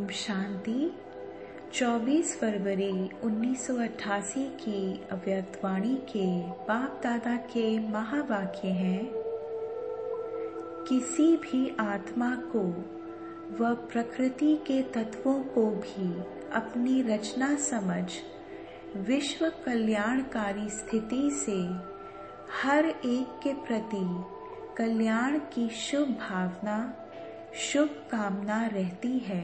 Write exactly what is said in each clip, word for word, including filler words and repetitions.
ओम शांति। चौबीस फरवरी उन्नीस सौ अट्ठासी की अव्यक्त वाणी के बाप दादा के महावाक्य हैं। किसी भी आत्मा को व प्रकृति के तत्वों को भी अपनी रचना समझ विश्व कल्याणकारी स्थिति से हर एक के प्रति कल्याण की शुभ भावना, शुभ कामना रहती है।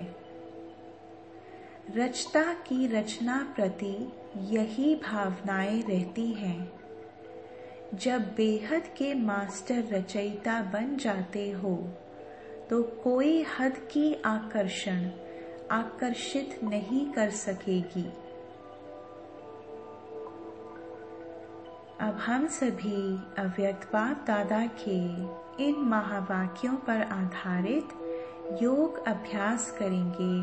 रचता की रचना प्रति यही भावनाएं रहती हैं। जब बेहद के मास्टर रचयिता बन जाते हो तो कोई हद की आकर्षण आकर्षित नहीं कर सकेगी। अब हम सभी अव्यक्त बाप दादा के इन महावाक्यों पर आधारित योग अभ्यास करेंगे।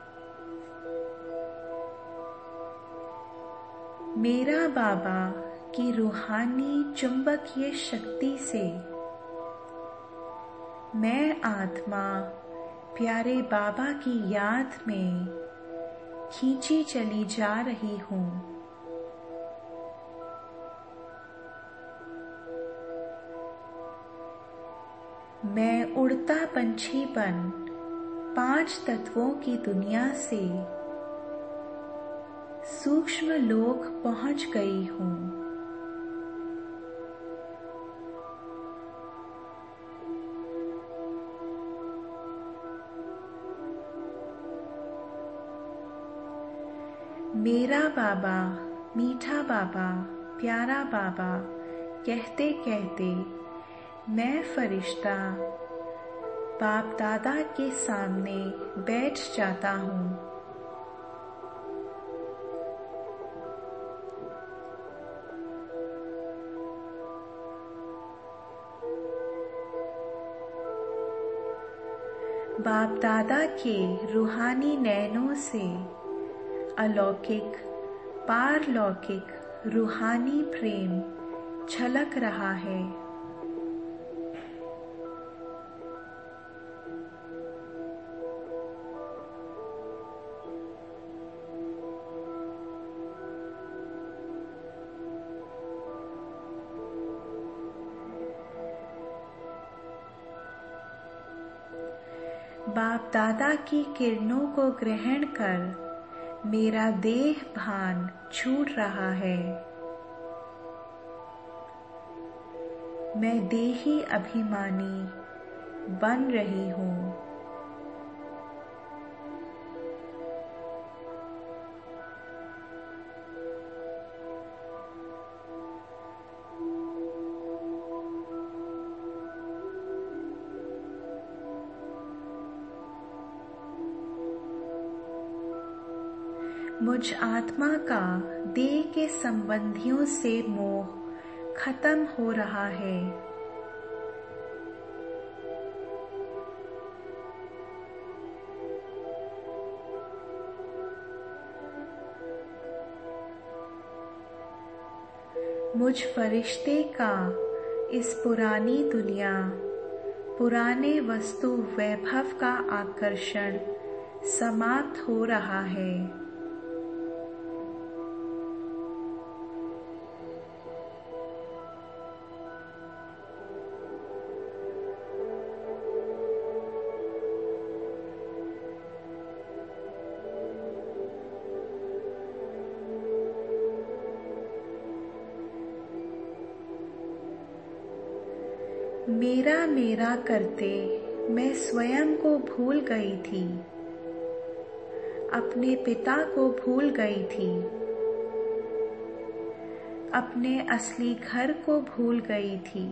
मेरा बाबा की रूहानी चुंबकीय शक्ति से मैं आत्मा प्यारे बाबा की याद में खींची चली जा रही हूँ। मैं उड़ता पंछी बन पांच तत्वों की दुनिया से सूक्ष्म लोक पहुंच गई हूँ। मेरा बाबा, मीठा बाबा, प्यारा बाबा कहते कहते मैं फरिश्ता बाप दादा के सामने बैठ जाता हूँ। बाप दादा के रूहानी नैनों से अलौकिक पारलौकिक रूहानी प्रेम छलक रहा है। बाप दादा की किरणों को ग्रहण कर मेरा देह भान छूट रहा है। मैं देही अभिमानी बन रही हूँ। मुझ आत्मा का देह के संबंधियों से मोह खत्म हो रहा है। मुझ फरिश्ते का इस पुरानी दुनिया, पुराने वस्तु वैभव का आकर्षण समाप्त हो रहा है। मेरा मेरा करते मैं स्वयं को भूल गई थी, अपने पिता को भूल गई थी, अपने असली घर को भूल गई थी।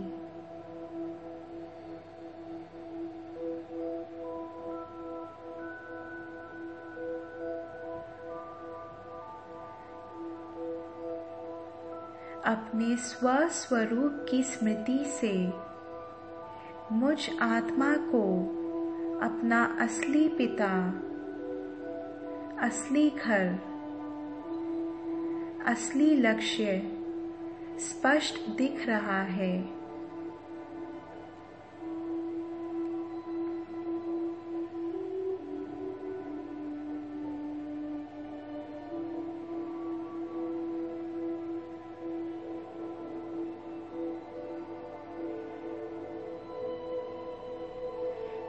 अपने स्वस्वरूप की स्मृति से मुझ आत्मा को अपना असली पिता, असली घर, असली लक्ष्य स्पष्ट दिख रहा है।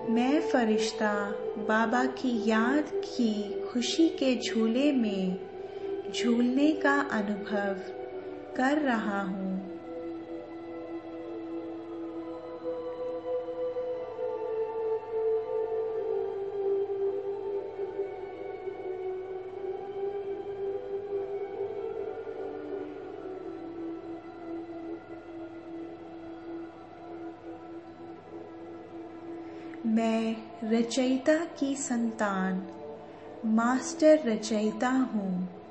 मैं फरिश्ता बाबा की याद की खुशी के झूले में झूलने का अनुभव कर रहा हूँ। मैं रचयिता की संतान मास्टर रचयिता हूँ।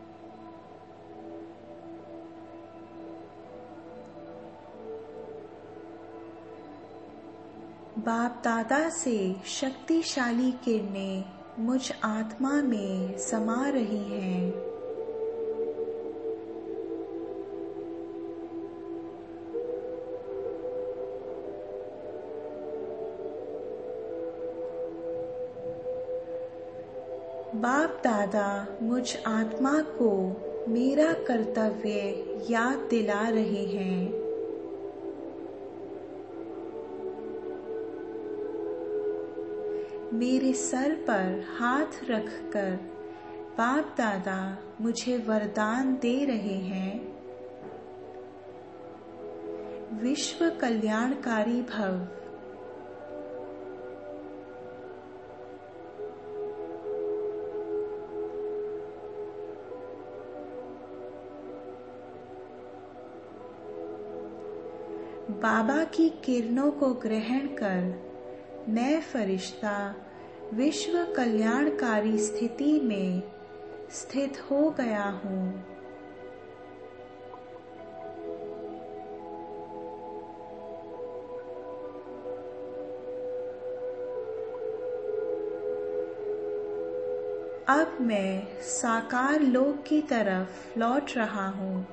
बाप दादा से शक्तिशाली किरणें मुझ आत्मा में समा रही हैं। बाप दादा मुझ आत्मा को मेरा कर्तव्य याद दिला रहे हैं। मेरे सर पर हाथ रखकर बाप दादा मुझे वरदान दे रहे हैं। विश्व कल्याणकारी भव। बाबा की किरणों को ग्रहण कर मैं फरिश्ता विश्व कल्याणकारी स्थिति में स्थित हो गया हूँ। अब मैं साकार लोक की तरफ लौट रहा हूँ।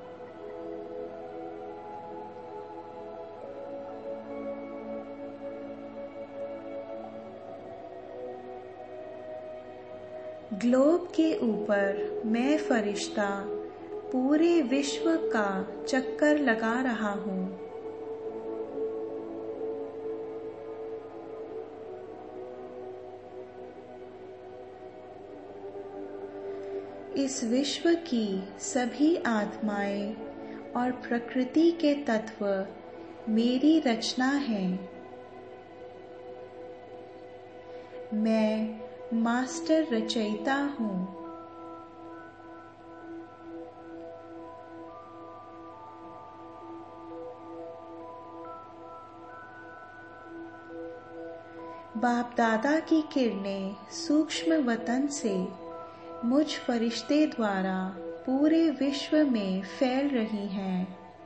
ग्लोब के ऊपर मैं फरिश्ता पूरे विश्व का चक्कर लगा रहा हूँ। इस विश्व की सभी आत्माएं और प्रकृति के तत्व मेरी रचना हैं। मैं मास्टर रचयिता हूँ। बाप दादा की किरणें सूक्ष्म वतन से मुझ फरिश्ते द्वारा पूरे विश्व में फैल रही हैं।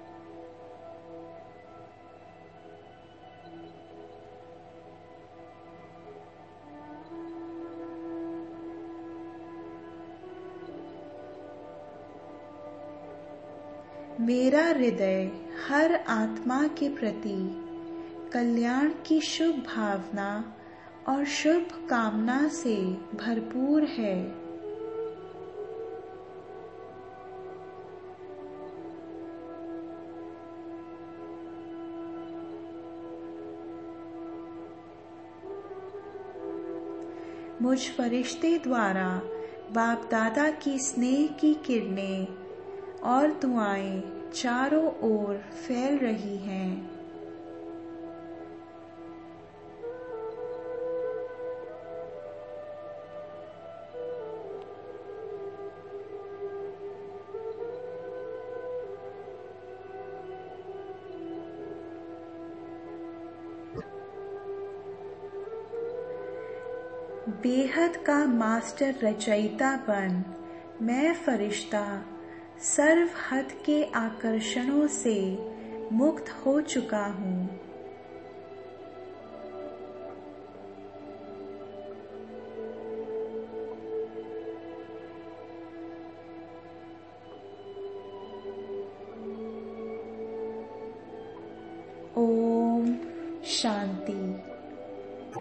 मेरा हृदय हर आत्मा के प्रति कल्याण की शुभ भावना और शुभ कामना से भरपूर है। मुझ फरिश्ते द्वारा बाप दादा की स्नेह की किरणें और दुआएं चारों ओर फैल रही हैं। बेहद का मास्टर रचयिता बन मैं फरिश्ता सर्व हद के आकर्षणों से मुक्त हो चुका हूँ। ओम शांति।